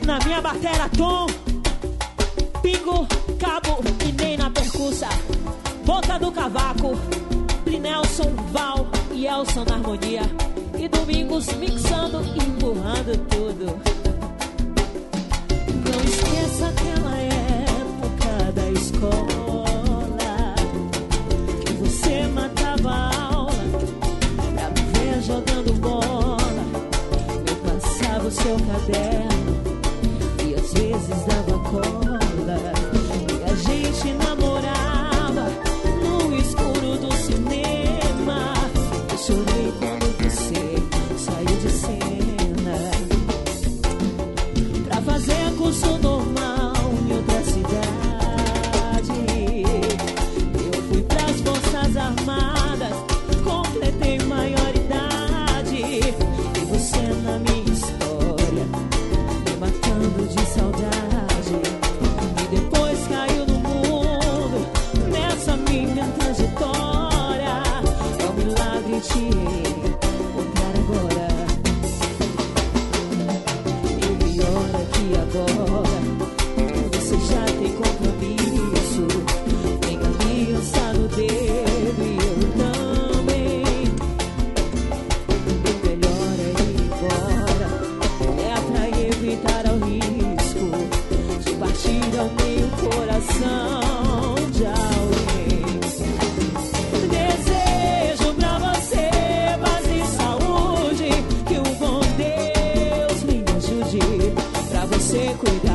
Na minha batera, tom, pingo, cabo e nem na percussa. Boca do cavaco, Nelson, Val e Elson na harmonia. E Domingos mixando e empurrando tudo. Não esqueça aquela época da escola, que você matava a aula pra me ver jogando bola. Eu passava o seu caderno e às vezes dava cola. E a gente namorava no escuro do cinema. Eu chorei quando você saiu de cena pra fazer curso normal em outra cidade. Eu fui pras Forças Armadas, completei maioridade. E você na minha história me matando de saudade. E depois caiu no mundo nessa minha trajetória. É um milagre te encontrar agora. E o pior é que agora você já tem compromisso, tem aliança no dedo e eu também. O melhor é ir embora, é pra evitar o risco de partir ao meio o coração de alguém. Desejo pra você paz e saúde, que o bom Deus me ajude, pra você cuidar